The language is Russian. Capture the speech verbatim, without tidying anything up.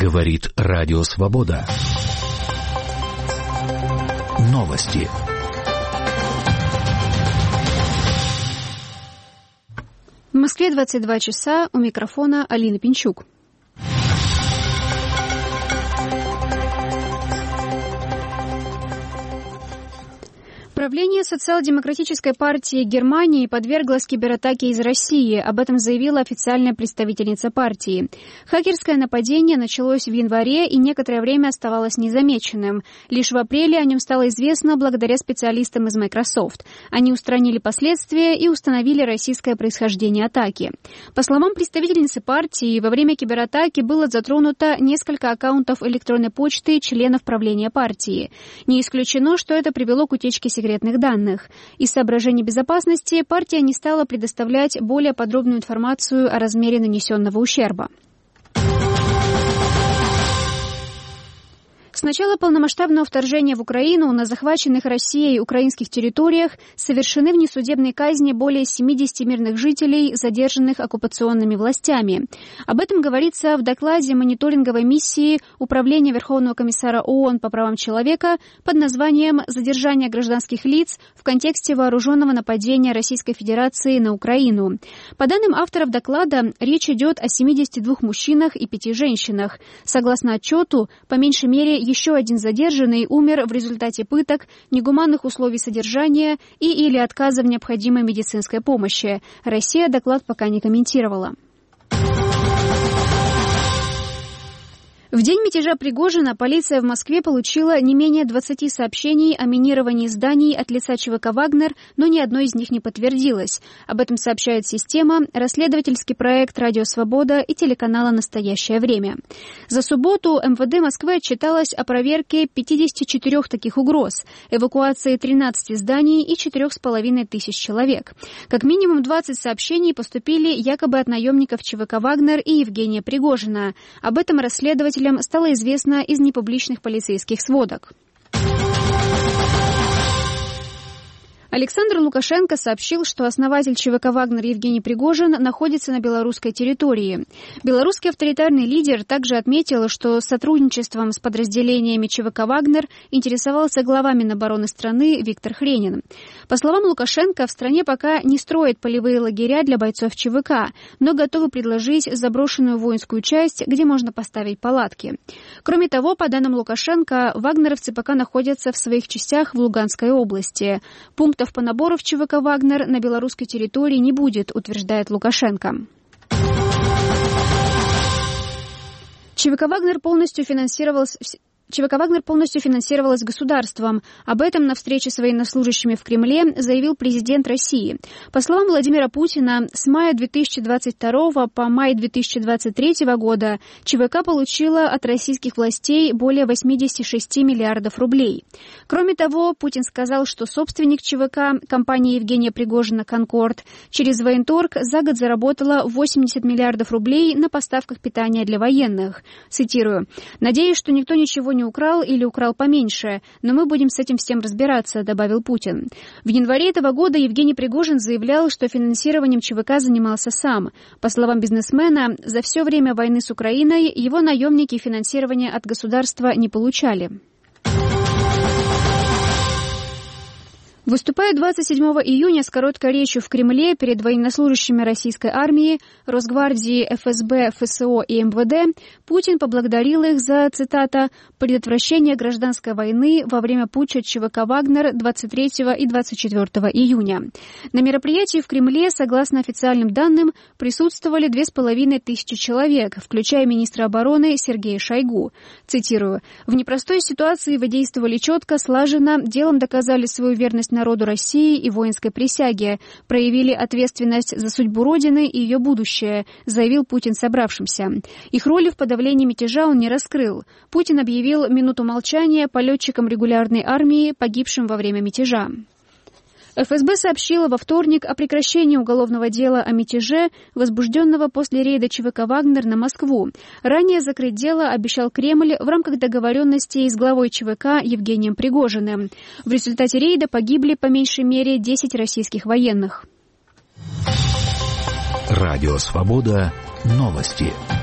Говорит Радио Свобода. Новости. В Москве двадцать два часа, у микрофона Алина Пинчук. Правление социал-демократической партии Германии подверглось кибератаке из России. Об этом заявила официальная представительница партии. Хакерское нападение началось в январе и некоторое время оставалось незамеченным. Лишь в апреле о нем стало известно благодаря специалистам из Microsoft. Они устранили последствия и установили российское происхождение атаки. По словам представительницы партии, во время кибератаки было затронуто несколько аккаунтов электронной почты членов правления партии. Не исключено, что это привело к утечке секретных данных. Из соображений безопасности партия не стала предоставлять более подробную информацию о размере нанесенного ущерба. С начала полномасштабного вторжения в Украину на захваченных Россией украинских территориях совершены внесудебные казни более семидесяти мирных жителей, задержанных оккупационными властями. Об этом говорится в докладе мониторинговой миссии Управления Верховного комиссара ООН по правам человека под названием «Задержание гражданских лиц в контексте вооруженного нападения Российской Федерации на Украину». По данным авторов доклада, речь идет о семидесяти двух мужчинах и пяти женщинах. Согласно отчету, по меньшей мере, еще один задержанный умер в результате пыток, негуманных условий содержания и или отказа в необходимой медицинской помощи. Россия доклад пока не комментировала. В день мятежа Пригожина полиция в Москве получила не менее двадцати сообщений о минировании зданий от лица ЧВК «Вагнер», но ни одно из них не подтвердилось. Об этом сообщает «Система», расследовательский проект «Радио Свобода» и телеканала «Настоящее время». За субботу МВД Москвы отчиталось о проверке пятидесяти четырёх таких угроз, эвакуации тринадцати зданий и четырёх с половиной тысяч человек. Как минимум двадцать сообщений поступили якобы от наемников ЧВК «Вагнер» и Евгения Пригожина. Об этом расследователь стало известно из непубличных полицейских сводок. Александр Лукашенко сообщил, что основатель ЧВК «Вагнер» Евгений Пригожин находится на белорусской территории. Белорусский авторитарный лидер также отметил, что сотрудничеством с подразделениями ЧВК «Вагнер» интересовался глава Минобороны страны Виктор Хренин. По словам Лукашенко, в стране пока не строят полевые лагеря для бойцов ЧВК, но готовы предложить заброшенную воинскую часть, где можно поставить палатки. Кроме того, по данным Лукашенко, вагнеровцы пока находятся в своих частях в Луганской области. Пункт по набору в ЧВК «Вагнер» на белорусской территории не будет, утверждает Лукашенко. ЧВК «Вагнер» полностью финансировался... ЧВК «Вагнер» полностью финансировалась государством. Об этом на встрече с военнослужащими в Кремле заявил президент России. По словам Владимира Путина, с мая две тысячи двадцать второго по май две тысячи двадцать третьего года ЧВК получила от российских властей более восьмидесяти шести миллиардов рублей. Кроме того, Путин сказал, что собственник ЧВК, компания Евгения Пригожина «Конкорд», через военторг за год заработала восемьдесят миллиардов рублей на поставках питания для военных. Цитирую: «Надеюсь, что никто ничего не украл или украл поменьше, но мы будем с этим всем разбираться», — добавил Путин. В январе этого года Евгений Пригожин заявлял, что финансированием ЧВК занимался сам. По словам бизнесмена, за все время войны с Украиной его наемники финансирования от государства не получали. Выступая двадцать седьмого июня с короткой речью в Кремле перед военнослужащими российской армии, Росгвардии, эф эс бэ, эф эс о и эм вэ дэ, Путин поблагодарил их за, цитата, «предотвращение гражданской войны во время путча ЧВК «Вагнер» двадцать третьего и двадцать четвёртого июня». На мероприятии в Кремле, согласно официальным данным, присутствовали две с половиной тысячи человек, включая министра обороны Сергея Шойгу. Цитирую: «В непростой ситуации вы действовали четко, слаженно, делом доказали свою верность народу России и воинской присяге, проявили ответственность за судьбу Родины и ее будущее», заявил Путин собравшимся. Их роли в подавлении мятежа он не раскрыл. Путин объявил минуту молчания по летчикам регулярной армии, погибшим во время мятежа. эф эс бэ сообщила во вторник о прекращении уголовного дела о мятеже, возбужденного после рейда ЧВК «Вагнер» на Москву. Ранее закрыть дело обещал Кремль в рамках договоренностей с главой ЧВК Евгением Пригожиным. В результате рейда погибли по меньшей мере десять российских военных. Радио «Свобода». Новости.